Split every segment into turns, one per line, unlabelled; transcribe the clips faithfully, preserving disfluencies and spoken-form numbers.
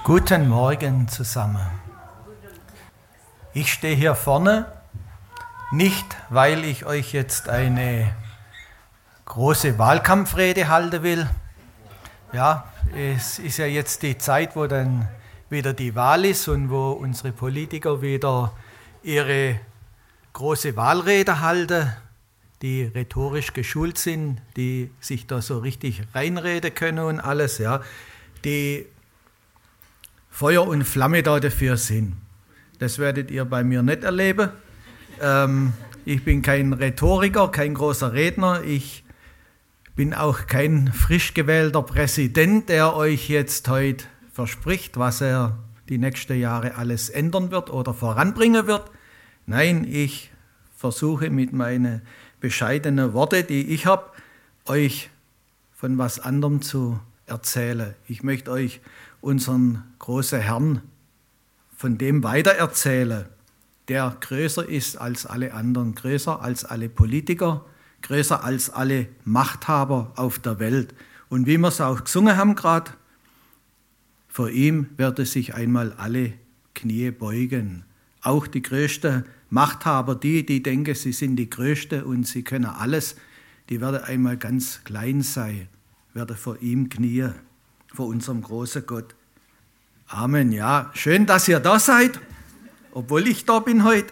Guten Morgen zusammen. Ich stehe hier vorne, nicht weil ich euch jetzt eine große Wahlkampfrede halten will. Ja, es ist ja jetzt die Zeit, wo dann wieder die Wahl ist und wo unsere Politiker wieder ihre große Wahlrede halten, die rhetorisch geschult sind, die sich da so richtig reinreden können und alles, ja, die Feuer und Flamme da dafür sind. Das werdet ihr bei mir nicht erleben. Ähm, ich bin kein Rhetoriker, kein großer Redner. Ich bin auch kein frisch gewählter Präsident, der euch jetzt heute verspricht, was er die nächsten Jahre alles ändern wird oder voranbringen wird. Nein, ich versuche mit meinen bescheidenen Worten, die ich habe, euch von was anderem zu erzählen. Ich möchte euch unseren großen Herrn von dem weitererzählen, der größer ist als alle anderen, größer als alle Politiker, größer als alle Machthaber auf der Welt. Und wie wir es auch gesungen haben gerade, vor ihm werden sich einmal alle Knie beugen. Auch die größten Machthaber, die, die denken, sie sind die Größten und sie können alles, die werden einmal ganz klein sein, werden vor ihm knien, vor unserem großen Gott. Amen, ja. Schön, dass ihr da seid, obwohl ich da bin heute.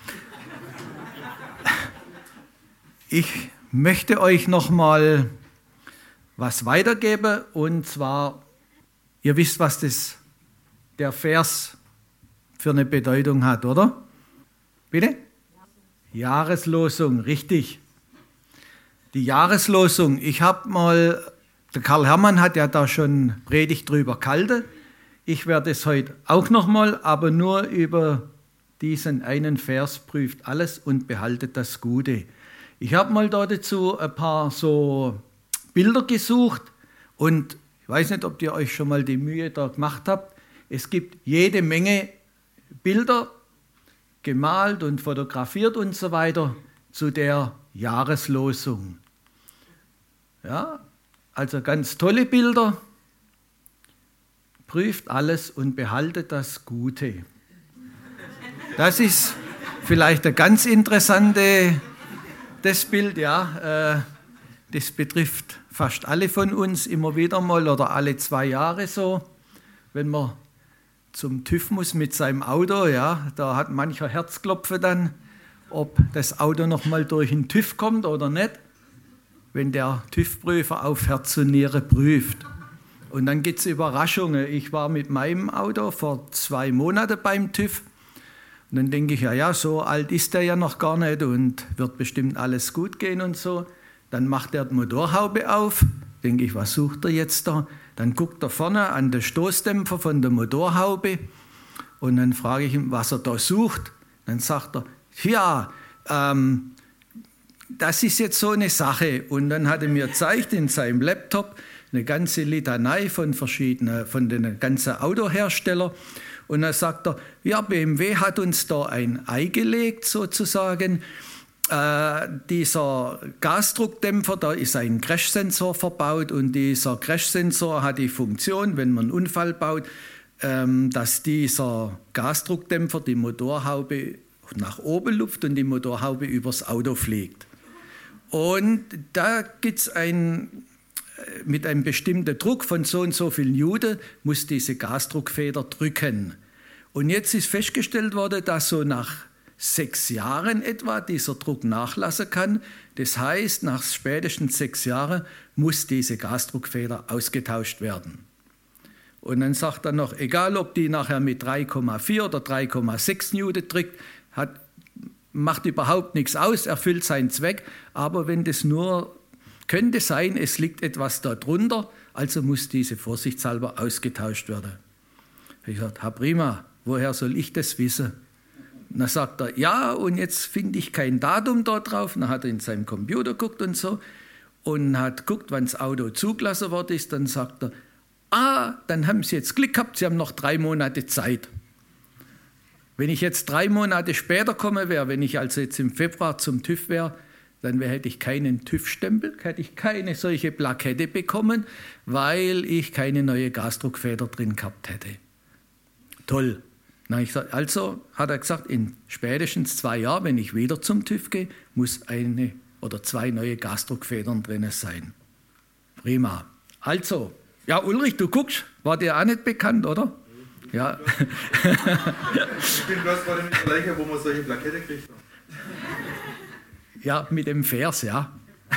Ich möchte euch noch mal was weitergeben, und zwar, ihr wisst, was das, der Vers für eine Bedeutung hat, oder? Bitte? Jahreslosung, richtig. Die Jahreslosung, ich habe mal, der Karl Herrmann hat ja da schon Predigt drüber gehalten. Ich werde es heute auch nochmal, aber nur über diesen einen Vers: prüft alles und behaltet das Gute. Ich habe mal da dazu ein paar so Bilder gesucht und ich weiß nicht, ob ihr euch schon mal die Mühe da gemacht habt. Es gibt jede Menge Bilder, gemalt und fotografiert und so weiter, zu der Jahreslosung. Ja, also ganz tolle Bilder. Prüft alles und behaltet das Gute. Das ist vielleicht ein ganz interessantes das Bild, ja. Äh, das betrifft fast alle von uns immer wieder mal oder alle zwei Jahre so, wenn man zum TÜV muss mit seinem Auto, ja, da hat mancher Herzklopfen dann, ob das Auto noch mal durch den TÜV kommt oder nicht, wenn der TÜV-Prüfer auf Herz und Niere prüft. Und dann gibt es Überraschungen. Ich war mit meinem Auto vor zwei Monaten beim TÜV und dann denke ich, ja, ja, so alt ist der ja noch gar nicht und wird bestimmt alles gut gehen und so. Dann macht er die Motorhaube auf, denke ich, was sucht er jetzt da? Dann guckt er vorne an den Stoßdämpfer von der Motorhaube und dann frage ich ihn, was er da sucht. Dann sagt er, ja, ähm, das ist jetzt so eine Sache. Und dann hat er mir gezeigt in seinem Laptop eine ganze Litanei von verschiedenen, von den ganzen Autoherstellern. Und dann sagt er, ja, B M W hat uns da ein Ei gelegt sozusagen. Äh, dieser Gasdruckdämpfer, da ist ein Crashsensor verbaut und dieser Crashsensor hat die Funktion, wenn man einen Unfall baut, ähm, dass dieser Gasdruckdämpfer die Motorhaube nach oben lupft und die Motorhaube übers Auto fliegt. Und da gibt es ein, mit einem bestimmten Druck von so und so viel Newton muss diese Gasdruckfeder drücken. Und jetzt ist festgestellt worden, dass so nach sechs Jahren etwa dieser Druck nachlassen kann. Das heißt, nach spätestens sechs Jahren muss diese Gasdruckfeder ausgetauscht werden. Und dann sagt er noch, egal ob die nachher mit drei Komma vier oder drei Komma sechs Newton drückt, hat, macht überhaupt nichts aus, erfüllt seinen Zweck. Aber wenn das nur, könnte sein, es liegt etwas da drunter, also muss diese vorsichtshalber ausgetauscht werden. Ich sagte, Herr Prima, woher soll ich das wissen? Und dann sagt er, ja, und jetzt finde ich kein Datum da drauf. Dann hat er in seinem Computer geguckt und so und hat geguckt, wann das Auto zugelassen worden ist. Dann sagt er, ah, dann haben Sie jetzt Glück gehabt, Sie haben noch drei Monate Zeit. Wenn ich jetzt drei Monate später komme wäre, wenn ich also jetzt im Februar zum TÜV wäre, dann hätte ich keinen TÜV-Stempel, hätte ich keine solche Plakette bekommen, weil ich keine neue Gasdruckfeder drin gehabt hätte. toll. Na, ich sag, also hat er gesagt, in spätestens zwei Jahren, wenn ich wieder zum TÜV gehe, muss eine oder zwei neue Gasdruckfedern drin sein. Prima. Also, ja Ulrich, du guckst, war dir auch nicht bekannt, oder? Ja.
Ich bin bloß gerade nicht gleich, wo man solche Plakette kriegt.
Ja, mit dem Vers, ja.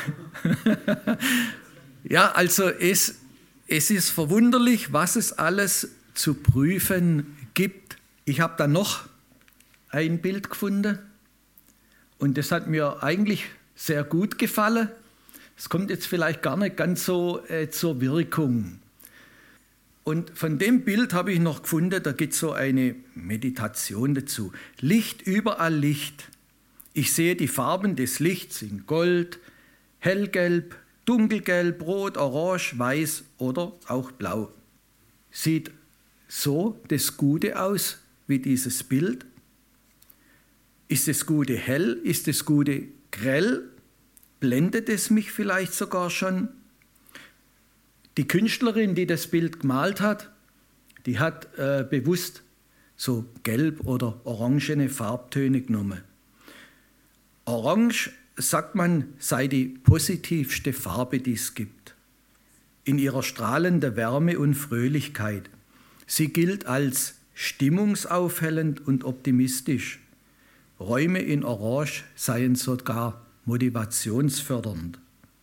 Ja, also es, es ist verwunderlich, was es alles zu prüfen gibt. Ich habe da noch ein Bild gefunden und das hat mir eigentlich sehr gut gefallen. Es kommt jetzt vielleicht gar nicht ganz so äh, zur Wirkung. Und von dem Bild habe ich noch gefunden, da gibt es so eine Meditation dazu. Licht, überall Licht. Ich sehe die Farben des Lichts in Gold, hellgelb, dunkelgelb, rot, orange, weiß oder auch blau. Sieht so das Gute aus wie dieses Bild? Ist das Gute hell? Ist das Gute grell? Blendet es mich vielleicht sogar schon? Die Künstlerin, die das Bild gemalt hat, die hat äh, bewusst so gelb oder orangene Farbtöne genommen. Orange, sagt man, sei die positivste Farbe, die es gibt. In ihrer strahlenden Wärme und Fröhlichkeit. Sie gilt als stimmungsaufhellend und optimistisch. Räume in Orange seien sogar motivationsfördernd.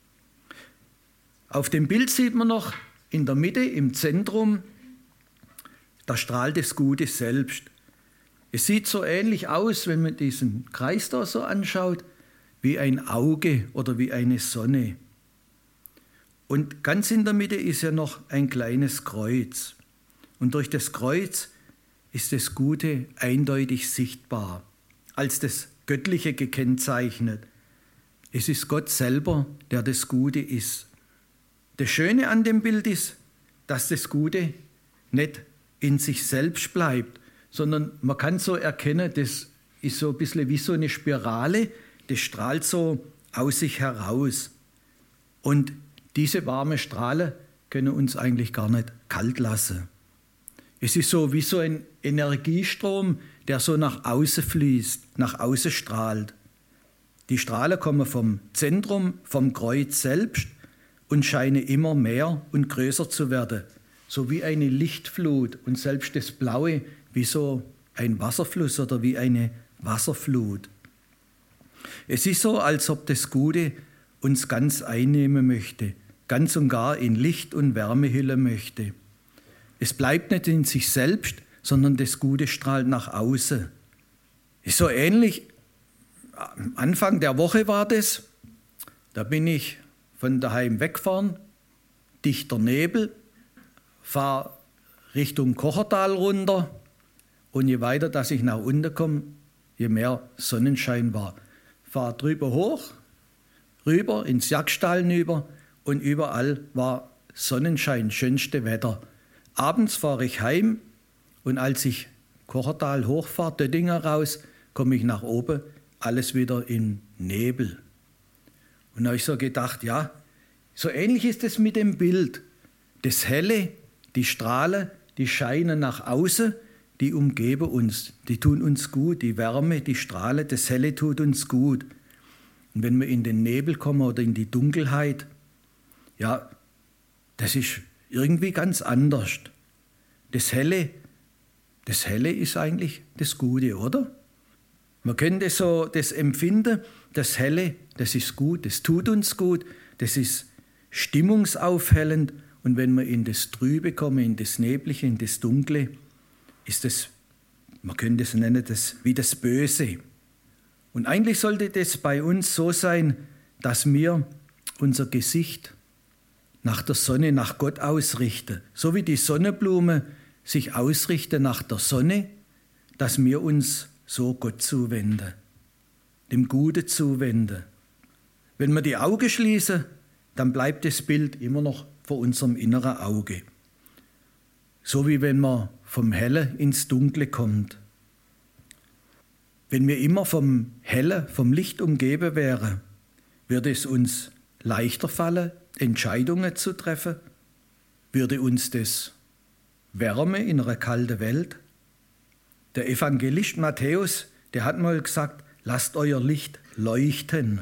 Auf dem Bild sieht man noch in der Mitte, im Zentrum, da strahlt das Gute selbst. Es sieht so ähnlich aus, wenn man diesen Kreis da so anschaut, wie ein Auge oder wie eine Sonne. Und ganz in der Mitte ist ja noch ein kleines Kreuz. Und durch das Kreuz ist das Gute eindeutig sichtbar, als das Göttliche gekennzeichnet. Es ist Gott selber, der das Gute ist. Das Schöne an dem Bild ist, dass das Gute nicht in sich selbst bleibt, sondern man kann so erkennen, das ist so ein bisschen wie so eine Spirale, das strahlt so aus sich heraus. Und diese warmen Strahlen können uns eigentlich gar nicht kalt lassen. Es ist so wie so ein Energiestrom, der so nach außen fließt, nach außen strahlt. Die Strahlen kommen vom Zentrum, vom Kreuz selbst und scheinen immer mehr und größer zu werden, so wie eine Lichtflut und selbst das Blaue wie so ein Wasserfluss oder wie eine Wasserflut. Es ist so, als ob das Gute uns ganz einnehmen möchte, ganz und gar in Licht und Wärme hüllen möchte. Es bleibt nicht in sich selbst, sondern das Gute strahlt nach außen. Ist so ähnlich, am Anfang der Woche war das, da bin ich von daheim weggefahren, dichter Nebel, fahre Richtung Kochertal runter und je weiter, dass ich nach unten komme, je mehr Sonnenschein war. Fahre drüber hoch, rüber ins Jagdstall hinüber und überall war Sonnenschein, schönste Wetter. Abends fahre ich heim und als ich Kochertal hochfahre, Döttinger raus, komme ich nach oben, alles wieder in Nebel. Und da habe ich so gedacht, ja, so ähnlich ist es mit dem Bild. Das Helle, die Strahlen, die scheinen nach außen, die umgeben uns, die tun uns gut, die Wärme, die Strahlen, das Helle tut uns gut. Und wenn wir in den Nebel kommen oder in die Dunkelheit, ja, das ist irgendwie ganz anders. Das Helle, das Helle ist eigentlich das Gute, oder? Man könnte so das empfinden, das Helle, das ist gut, das tut uns gut, das ist stimmungsaufhellend. Und wenn wir in das Trübe kommen, in das Neblige, in das Dunkle, ist das, man könnte es nennen, das wie das Böse. Und eigentlich sollte das bei uns so sein, dass wir unser Gesicht nach der Sonne, nach Gott ausrichten. So wie die Sonnenblume sich ausrichten nach der Sonne, dass wir uns so Gott zuwenden, dem Gute zuwenden. Wenn wir die Augen schließen, dann bleibt das Bild immer noch vor unserem inneren Auge. So wie wenn man vom Hellen ins Dunkle kommt. Wenn wir immer vom Hellen, vom Licht umgeben wären, würde es uns leichter fallen, Entscheidungen zu treffen? Würde uns das Wärme in einer kalten Welt? Der Evangelist Matthäus, der hat mal gesagt, lasst euer Licht leuchten.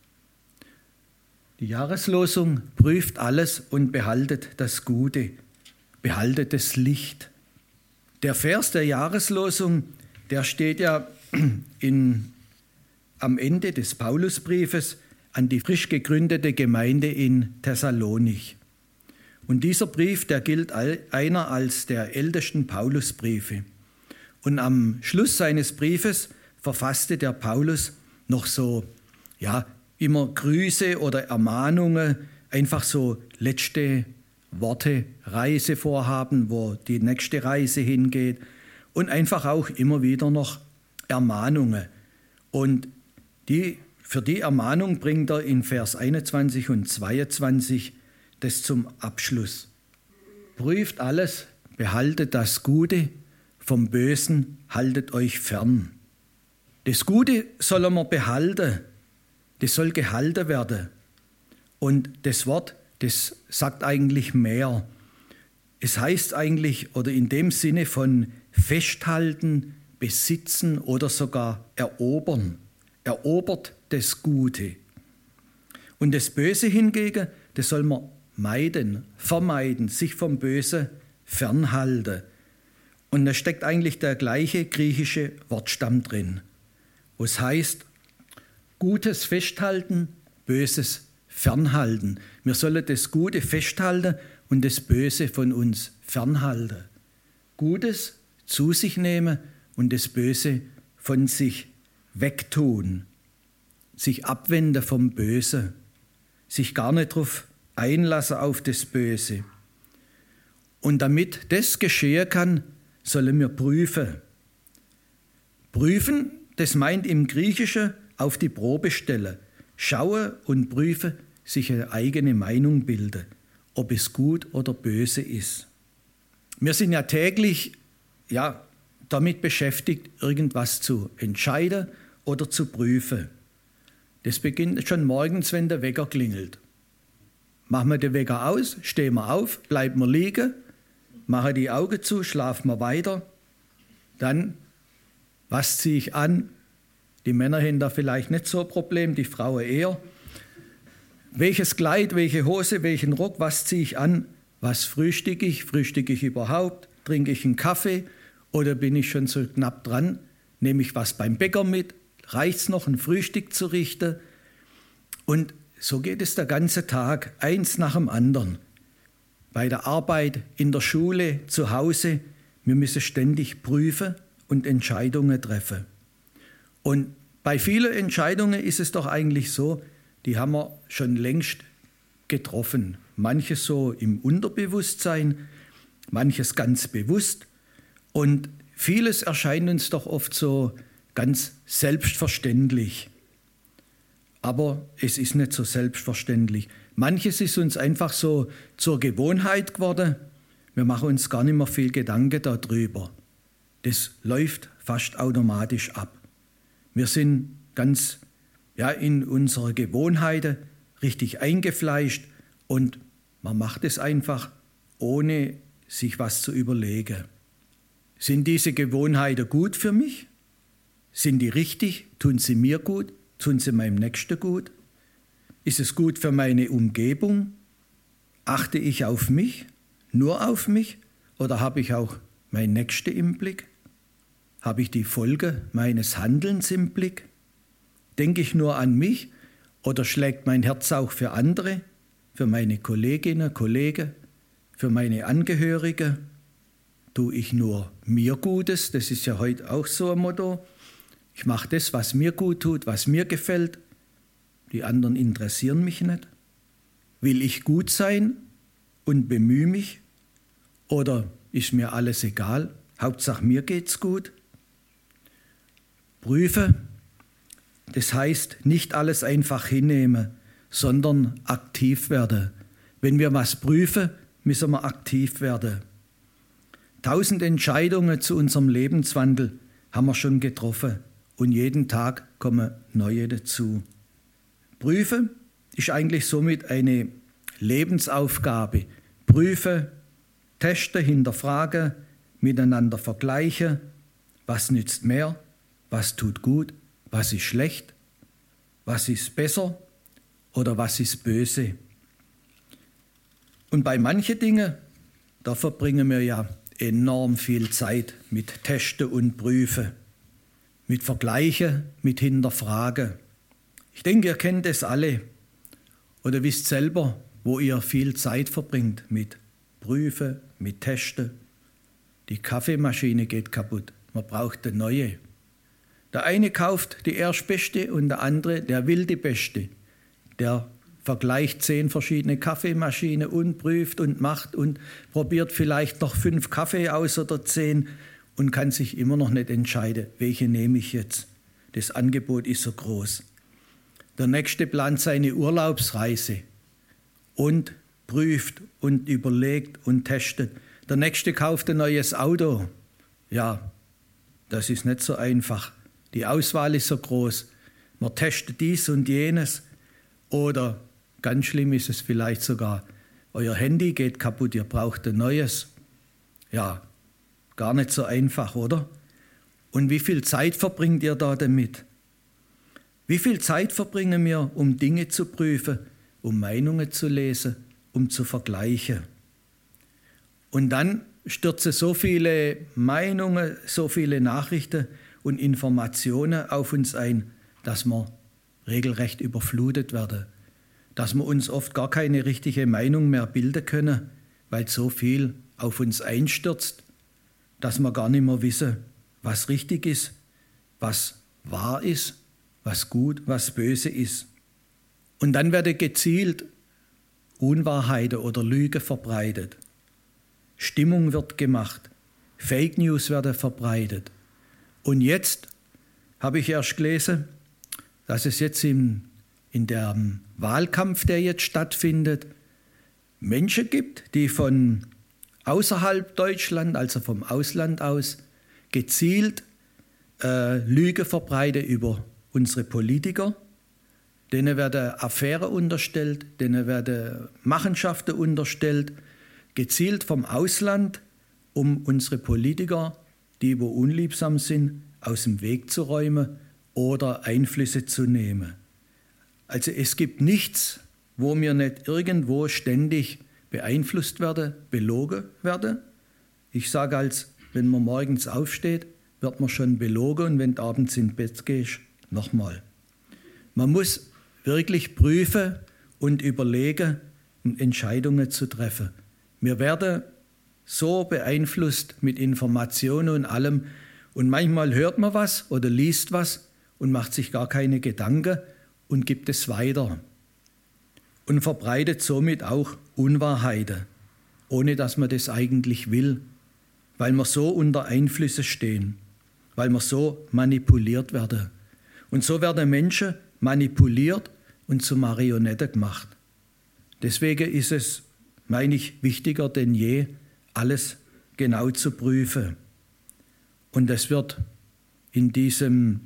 Die Jahreslosung prüft alles und behaltet das Gute, behaltet das Licht. Der Vers der Jahreslosung, der steht ja in, am Ende des Paulusbriefes an die frisch gegründete Gemeinde in Thessalonich. Und dieser Brief, der gilt einer als der ältesten Paulusbriefe. Und am Schluss seines Briefes verfasste der Paulus noch so, ja, immer Grüße oder Ermahnungen, einfach so letzte Worte, Reisevorhaben, wo die nächste Reise hingeht und einfach auch immer wieder noch Ermahnungen. Und die, für die Ermahnung bringt er in Vers einundzwanzig und zweiundzwanzig das zum Abschluss. Prüft alles, behaltet das Gute, vom Bösen haltet euch fern. Das Gute soll man behalten, das soll gehalten werden. Und das Wort, das sagt eigentlich mehr. Es heißt eigentlich, oder in dem Sinne von festhalten, besitzen oder sogar erobern. Erobert das Gute. Und das Böse hingegen, das soll man meiden, vermeiden, sich vom Bösen fernhalten. Und da steckt eigentlich der gleiche griechische Wortstamm drin, wo es heißt, Gutes festhalten, Böses fernhalten. Wir sollen das Gute festhalten und das Böse von uns fernhalten. Gutes zu sich nehmen und das Böse von sich wegtun. Sich abwenden vom Bösen. Sich gar nicht darauf einlassen auf das Böse. Und damit das geschehen kann, sollen wir prüfen. Prüfen, das meint im Griechischen auf die Probe stellen. Schauen und prüfen, sich eine eigene Meinung bilden, ob es gut oder böse ist. Wir sind ja täglich ja, damit beschäftigt, irgendwas zu entscheiden oder zu prüfen. Das beginnt schon morgens, wenn der Wecker klingelt. Machen wir den Wecker aus, stehen wir auf, bleiben wir liegen, machen die Augen zu, schlafen wir weiter. Dann, was ziehe ich an? Die Männer haben da vielleicht nicht so ein Problem, die Frauen eher. Welches Kleid, welche Hose, welchen Rock, was ziehe ich an? Was frühstücke ich? Frühstücke ich überhaupt? Trinke ich einen Kaffee? Oder bin ich schon so knapp dran? Nehme ich was beim Bäcker mit? Reicht es noch, ein Frühstück zu richten? Und so geht es der ganze Tag, eins nach dem anderen. Bei der Arbeit, in der Schule, zu Hause, wir müssen ständig prüfen und Entscheidungen treffen. Und bei vielen Entscheidungen ist es doch eigentlich so, die haben wir schon längst getroffen. Manches so im Unterbewusstsein, manches ganz bewusst. Und vieles erscheint uns doch oft so ganz selbstverständlich. Aber es ist nicht so selbstverständlich. Manches ist uns einfach so zur Gewohnheit geworden. Wir machen uns gar nicht mehr viel Gedanken darüber. Das läuft fast automatisch ab. Wir sind ganz ja, in unsere Gewohnheiten richtig eingefleischt und man macht es einfach, ohne sich was zu überlegen. Sind diese Gewohnheiten gut für mich? Sind die richtig? Tun sie mir gut? Tun sie meinem Nächsten gut? Ist es gut für meine Umgebung? Achte ich auf mich? Nur auf mich? Oder habe ich auch mein Nächsten im Blick? Habe ich die Folge meines Handelns im Blick? Denke ich nur an mich oder schlägt mein Herz auch für andere, für meine Kolleginnen, Kollegen, für meine Angehörigen? Tue ich nur mir Gutes? Das ist ja heute auch so ein Motto. Ich mache das, was mir gut tut, was mir gefällt. Die anderen interessieren mich nicht. Will ich gut sein und bemühe mich? Oder ist mir alles egal? Hauptsache mir geht's gut. Prüfe, das heißt nicht alles einfach hinnehmen, sondern aktiv werden. Wenn wir was prüfen, müssen wir aktiv werden. Tausend Entscheidungen zu unserem Lebenswandel haben wir schon getroffen und jeden Tag kommen neue dazu. Prüfen ist eigentlich somit eine Lebensaufgabe. Prüfen, testen, hinterfragen, miteinander vergleichen. was nützt mehr, was tut gut, was ist schlecht, was ist besser oder was ist böse. Und bei manchen Dingen, da verbringen wir ja enorm viel Zeit mit Testen und Prüfen, mit Vergleichen, mit Hinterfragen. Ich denke, ihr kennt es alle oder wisst selber, wo ihr viel Zeit verbringt mit Prüfen, mit Testen. Die Kaffeemaschine geht kaputt, man braucht eine neue. Der eine kauft die erstbeste und der andere, der will die beste. Der vergleicht zehn verschiedene Kaffeemaschinen und prüft und macht und probiert vielleicht noch fünf Kaffee aus oder zehn und kann sich immer noch nicht entscheiden, welche nehme ich jetzt. Das Angebot ist so groß. Der nächste plant seine Urlaubsreise und prüft und überlegt und testet. Der nächste kauft ein neues Auto. Ja, das ist nicht so einfach. Die Auswahl ist so groß. Man testet dies und jenes. Oder ganz schlimm ist es vielleicht sogar, euer Handy geht kaputt, ihr braucht ein neues. Ja, gar nicht so einfach, oder? Und wie viel Zeit verbringt ihr da damit? Wie viel Zeit verbringen wir, um Dinge zu prüfen, um Meinungen zu lesen, um zu vergleichen? Und dann stürzen so viele Meinungen, so viele Nachrichten und Informationen auf uns ein, dass wir regelrecht überflutet werden, dass wir uns oft gar keine richtige Meinung mehr bilden können, weil so viel auf uns einstürzt, dass wir gar nicht mehr wissen, was richtig ist, was wahr ist, was gut, was böse ist. Und dann werden gezielt Unwahrheiten oder Lügen verbreitet. Stimmung wird gemacht, Fake News werden verbreitet. Und jetzt habe ich erst gelesen, dass es jetzt im, in dem Wahlkampf, der jetzt stattfindet, Menschen gibt, die von außerhalb Deutschland, also vom Ausland aus, gezielt äh, Lügen verbreiten über unsere Politiker. Denen werden Affären unterstellt, denen werden Machenschaften unterstellt, gezielt vom Ausland, um unsere Politiker, die wo unliebsam sind, aus dem Weg zu räumen oder Einflüsse zu nehmen. Also es gibt nichts, wo wir nicht irgendwo ständig beeinflusst werden, belogen werden. Ich sage als, wenn man morgens aufsteht, wird man schon belogen und wenn du abends ins Bett gehst, nochmal. Man muss wirklich prüfen und überlegen, Entscheidungen zu treffen. Wir werden so beeinflusst mit Informationen und allem und manchmal hört man was oder liest was und macht sich gar keine Gedanken und gibt es weiter und verbreitet somit auch Unwahrheiten, ohne dass man das eigentlich will, weil wir so unter Einflüsse stehen, weil wir so manipuliert werden. Und so werden Menschen manipuliert und zu Marionetten gemacht. Deswegen ist es, meine ich, wichtiger denn je, alles genau zu prüfen. Und das wird in diesem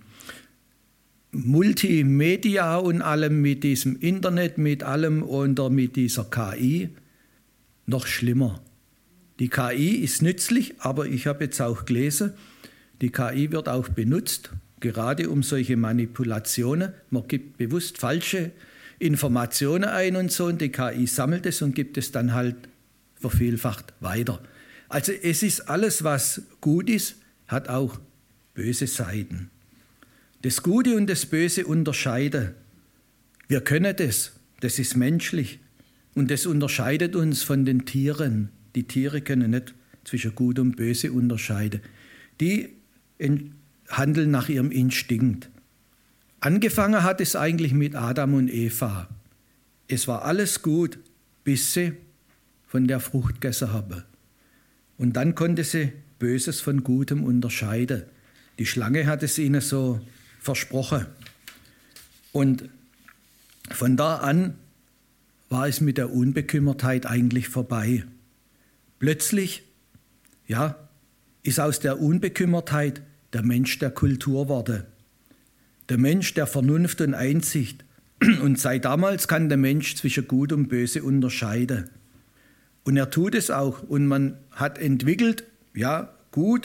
Multimedia und allem, mit diesem Internet, mit allem und mit dieser K I noch schlimmer. Die K I ist nützlich, aber ich habe jetzt auch gelesen, die K I wird auch benutzt, gerade um solche Manipulationen. Man gibt bewusst falsche Informationen ein und so und die K I sammelt es und gibt es dann halt vervielfacht weiter. Also es ist alles, was gut ist, hat auch böse Seiten. Das Gute und das Böse unterscheiden. Wir können das, das ist menschlich und das unterscheidet uns von den Tieren. Die Tiere können nicht zwischen Gut und Böse unterscheiden. Die handeln nach ihrem Instinkt. Angefangen hat es eigentlich mit Adam und Eva. Es war alles gut, bis sie von der Frucht gegessen haben. Und dann konnte sie Böses von Gutem unterscheiden. Die Schlange hat es ihnen so versprochen. Und von da an war es mit der Unbekümmertheit eigentlich vorbei. Plötzlich, ja, ist aus der Unbekümmertheit der Mensch der Kultur geworden. Der Mensch der Vernunft und Einsicht. Und seit damals kann der Mensch zwischen Gut und Böse unterscheiden. Und er tut es auch. Und man hat entwickelt, ja, gut,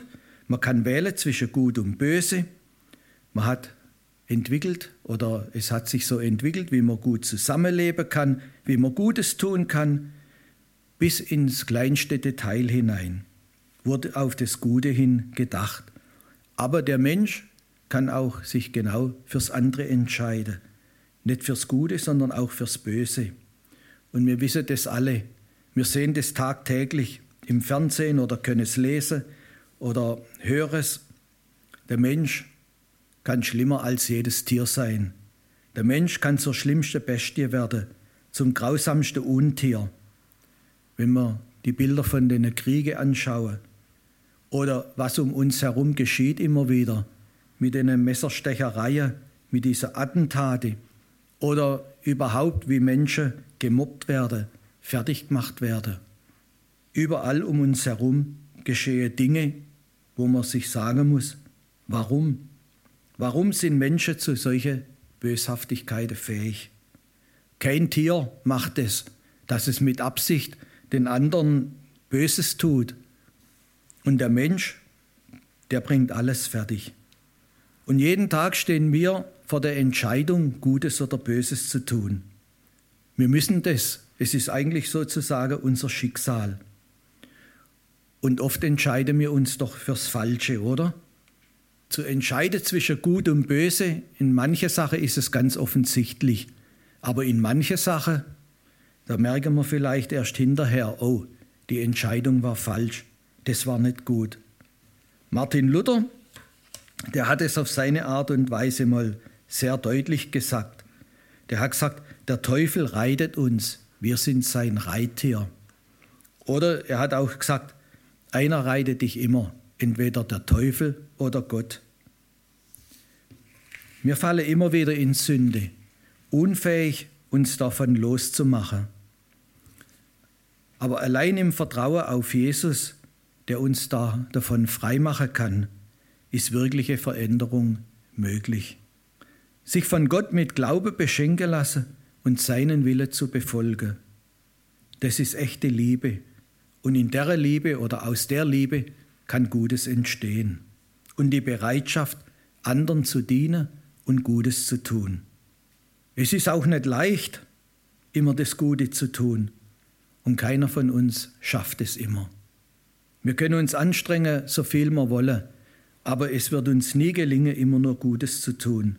Man kann wählen zwischen Gut und Böse. Man hat entwickelt oder es hat sich so entwickelt, wie man gut zusammenleben kann, wie man Gutes tun kann, bis ins kleinste Detail hinein wurde auf das Gute hin gedacht. Aber der Mensch kann auch sich genau fürs andere entscheiden. Nicht fürs Gute, sondern auch fürs Böse. Und wir wissen das alle. Wir sehen das tagtäglich im Fernsehen oder können es lesen oder hören es. Der Mensch kann schlimmer als jedes Tier sein. Der Mensch kann zur schlimmsten Bestie werden, zum grausamsten Untier. Wenn wir die Bilder von den Kriegen anschauen oder was um uns herum geschieht immer wieder mit den Messerstechereien, mit diesen Attentaten oder überhaupt wie Menschen gemobbt werden, fertig gemacht werden. Überall um uns herum geschehen Dinge, wo man sich sagen muss, warum? Warum sind Menschen zu solchen Böshaftigkeiten fähig? Kein Tier macht es, dass es mit Absicht den anderen Böses tut. Und der Mensch, der bringt alles fertig. Und jeden Tag stehen wir vor der Entscheidung, Gutes oder Böses zu tun. Wir müssen das. Es ist eigentlich sozusagen unser Schicksal. Und oft entscheiden wir uns doch fürs Falsche, oder? Zu entscheiden zwischen Gut und Böse, in mancher Sache ist es ganz offensichtlich. Aber in mancher Sache, da merken wir vielleicht erst hinterher, oh, die Entscheidung war falsch, das war nicht gut. Martin Luther, der hat es auf seine Art und Weise mal sehr deutlich gesagt. Der hat gesagt, der Teufel reitet uns, wir sind sein Reittier. Oder er hat auch gesagt, einer reitet dich immer, entweder der Teufel oder Gott. Wir fallen immer wieder in Sünde, unfähig, uns davon loszumachen. Aber allein im Vertrauen auf Jesus, der uns da davon freimachen kann, ist wirkliche Veränderung möglich. Sich von Gott mit Glaube beschenken lassen und seinen Willen zu befolgen. Das ist echte Liebe. Und in der Liebe oder aus der Liebe kann Gutes entstehen. Und die Bereitschaft, anderen zu dienen und Gutes zu tun. Es ist auch nicht leicht, immer das Gute zu tun. Und keiner von uns schafft es immer. Wir können uns anstrengen, so viel wir wollen, aber es wird uns nie gelingen, immer nur Gutes zu tun.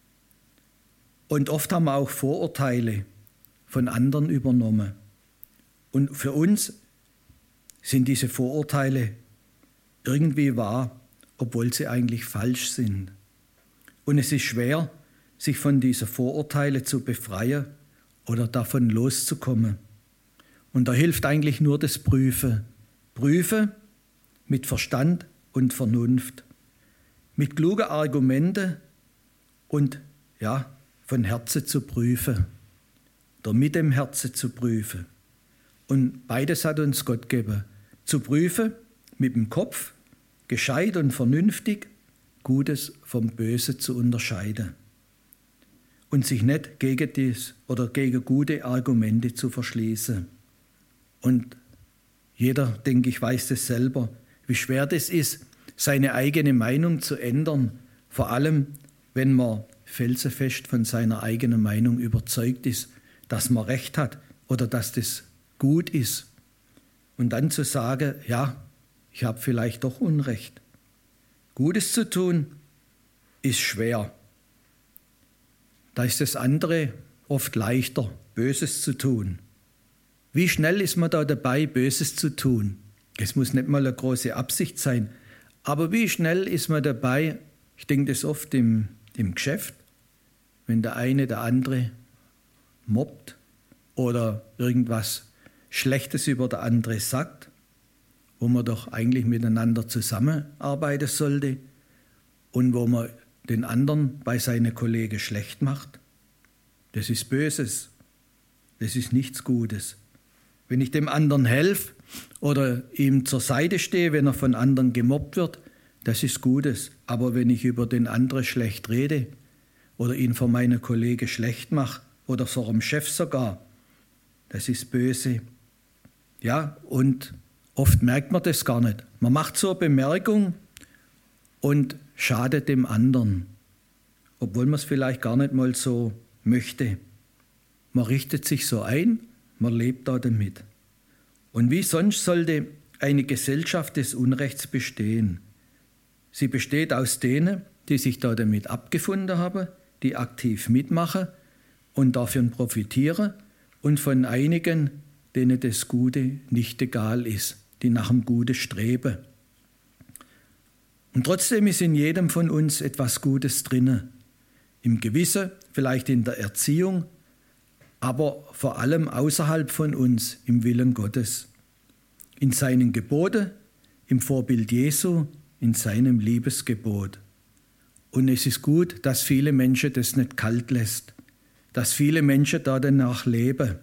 Und oft haben wir auch Vorurteile von anderen übernommen. Und für uns sind diese Vorurteile irgendwie wahr, obwohl sie eigentlich falsch sind. Und es ist schwer, sich von diesen Vorurteilen zu befreien oder davon loszukommen. Und da hilft eigentlich nur das Prüfen. Prüfen mit Verstand und Vernunft, mit klugen Argumenten und ja, von Herzen zu prüfen oder mit dem Herzen zu prüfen. Und beides hat uns Gott gegeben. Zu prüfen mit dem Kopf, gescheit und vernünftig, Gutes vom Bösen zu unterscheiden. Und sich nicht gegen dies oder gegen gute Argumente zu verschließen. Und jeder, denke ich, weiß das selber, wie schwer das ist, seine eigene Meinung zu ändern, vor allem, wenn man felsenfest von seiner eigenen Meinung überzeugt ist, dass man Recht hat oder dass das gut ist. Und dann zu sagen, ja, ich habe vielleicht doch Unrecht. Gutes zu tun ist schwer. Da ist das andere oft leichter, Böses zu tun. Wie schnell ist man da dabei, Böses zu tun? Es muss nicht mal eine große Absicht sein, aber wie schnell ist man dabei? Ich denke das oft im, im Geschäft, wenn der eine der andere mobbt oder irgendwas Schlechtes über der andere sagt, wo man doch eigentlich miteinander zusammenarbeiten sollte und wo man den anderen bei seinen Kollegen schlecht macht. Das ist Böses, das ist nichts Gutes. Wenn ich dem anderen helfe oder ihm zur Seite stehe, wenn er von anderen gemobbt wird, das ist Gutes. Aber wenn ich über den anderen schlecht rede oder ihn vor meinen Kollegen schlecht mache oder vor dem Chef sogar, das ist böse. Ja, und oft merkt man das gar nicht. Man macht so eine Bemerkung und schadet dem anderen, obwohl man es vielleicht gar nicht mal so möchte. Man richtet sich so ein, man lebt da damit. Und wie sonst sollte eine Gesellschaft des Unrechts bestehen? Sie besteht aus denen, die sich da damit abgefunden haben, die aktiv mitmachen und davon profitieren, und von einigen, denen das Gute nicht egal ist, die nach dem Gute streben. Und trotzdem ist in jedem von uns etwas Gutes drin. Im Gewissen, vielleicht in der Erziehung, aber vor allem außerhalb von uns im Willen Gottes. In seinen Geboten, im Vorbild Jesu, in seinem Liebesgebot. Und es ist gut, dass viele Menschen das nicht kalt lässt, dass viele Menschen da danach leben.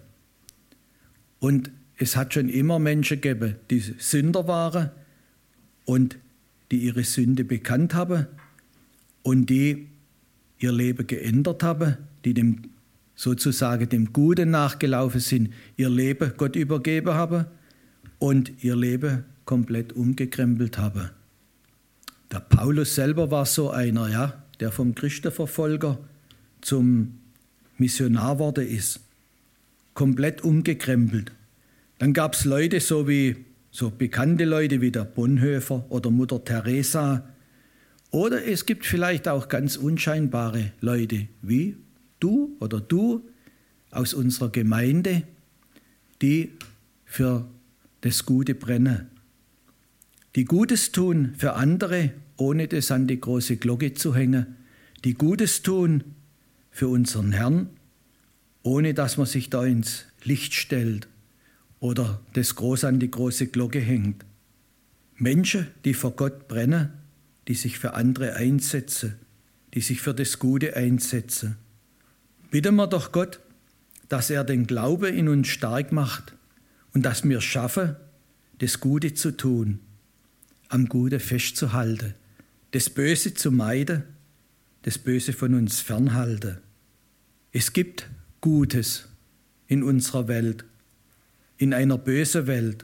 Und es hat schon immer Menschen gegeben, die Sünder waren und die ihre Sünde bekannt haben und die ihr Leben geändert haben, die dem sozusagen dem Guten nachgelaufen sind, ihr Leben Gott übergeben haben und ihr Leben komplett umgekrempelt haben. Der Paulus selber war so einer, ja, der vom Christenverfolger zum Missionar geworden ist. Komplett umgekrempelt. Dann gab es Leute, so wie so bekannte Leute wie der Bonhoeffer oder Mutter Teresa. Oder es gibt vielleicht auch ganz unscheinbare Leute wie du oder du aus unserer Gemeinde, die für das Gute brennen. Die Gutes tun für andere, ohne das an die große Glocke zu hängen. Die Gutes tun für unseren Herrn, ohne dass man sich da ins Licht stellt oder das groß an die große Glocke hängt. Menschen, die vor Gott brennen, die sich für andere einsetzen, die sich für das Gute einsetzen. Bitten wir doch Gott, dass er den Glauben in uns stark macht und dass wir schaffen, das Gute zu tun, am Gute festzuhalten, das Böse zu meiden, das Böse von uns fernhalten. Es gibt Gutes in unserer Welt, in einer bösen Welt.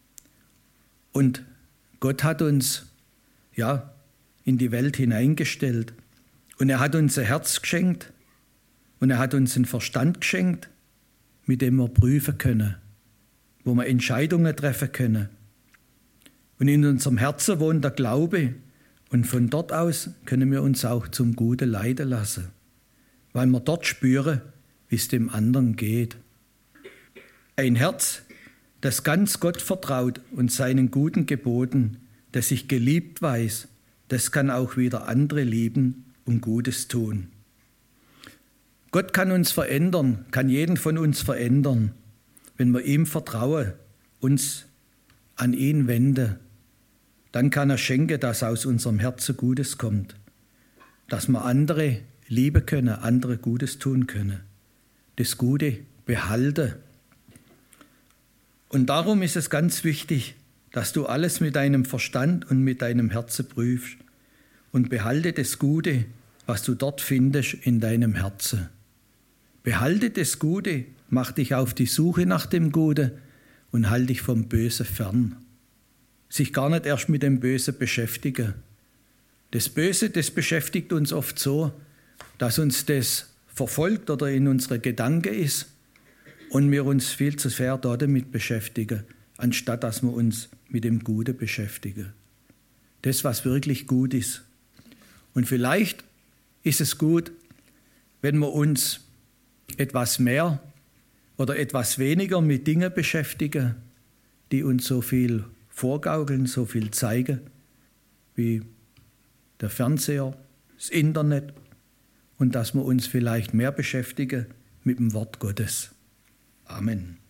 Und Gott hat uns ja in die Welt hineingestellt und er hat uns ein Herz geschenkt und er hat uns einen Verstand geschenkt, mit dem wir prüfen können, wo wir Entscheidungen treffen können. Und in unserem Herzen wohnt der Glaube und von dort aus können wir uns auch zum Guten leiten lassen, weil wir dort spüren, wie es dem anderen geht. Ein Herz, das ganz Gott vertraut und seinen guten Geboten, das sich geliebt weiß, das kann auch wieder andere lieben und Gutes tun. Gott kann uns verändern, kann jeden von uns verändern, wenn wir ihm vertrauen, uns an ihn wenden. Dann kann er schenken, dass aus unserem Herzen Gutes kommt, dass wir andere lieben können, andere Gutes tun können, das Gute behalten. Und darum ist es ganz wichtig, dass du alles mit deinem Verstand und mit deinem Herzen prüfst und behalte das Gute, was du dort findest, in deinem Herzen. Behalte das Gute, mach dich auf die Suche nach dem Guten und halte dich vom Bösen fern. Sich gar nicht erst mit dem Bösen beschäftigen. Das Böse, das beschäftigt uns oft so, dass uns das verfolgt oder in unsere Gedanken ist und wir uns viel zu sehr damit beschäftigen, anstatt dass wir uns mit dem Guten beschäftigen. Das, was wirklich gut ist. Und vielleicht ist es gut, wenn wir uns etwas mehr oder etwas weniger mit Dingen beschäftigen, die uns so viel vorgaukeln, so viel zeigen, wie der Fernseher, das Internet, und dass wir uns vielleicht mehr beschäftigen mit dem Wort Gottes. Amen.